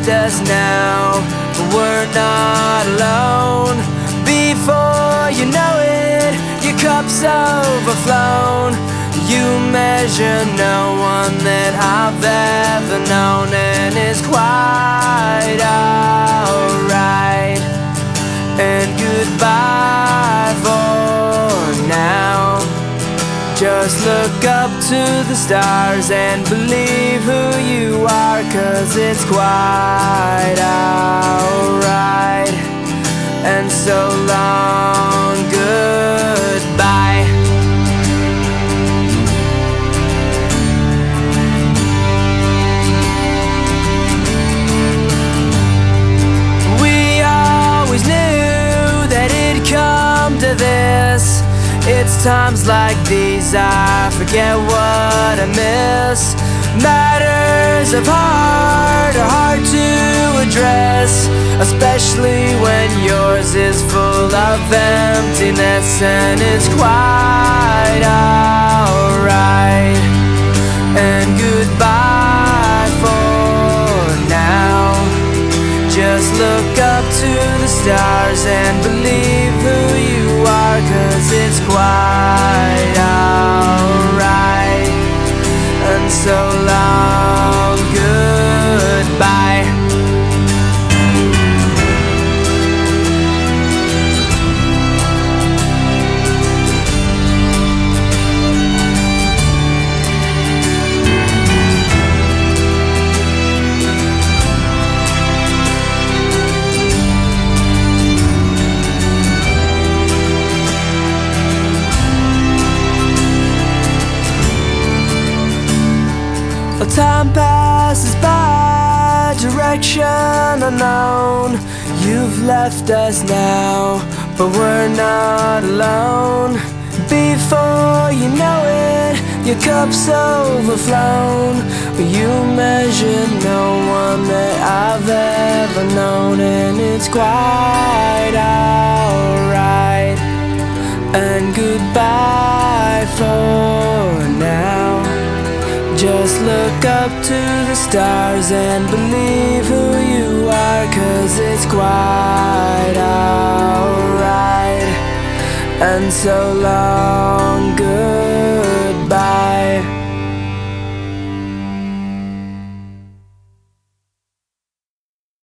left us now, but we're not alone. Before you know it, your cup's overflown. You measure no one that I've ever known, and it's quite alright. And goodbye for now. Just look up to the stars and believe who you are, 'cause it's quite alright. And so long, goodbye. We always knew that it'd come to this. It's times like these I forget what I miss. Matters of heart are hard to address, especially when yours is full of emptiness. And it's quite alright. And goodbye for now. Just look up to the stars and believe who you are, 'cause it's quite alright. And so long, goodbye. Time passes by, direction unknown. You've left us now, but we're not alone. Before you know it, your cup's overflown. You measure no one that I've ever known, and it's quite alright. And goodbye for now. Just look up to the stars and believe who you are, 'cause it's quite alright. And so long.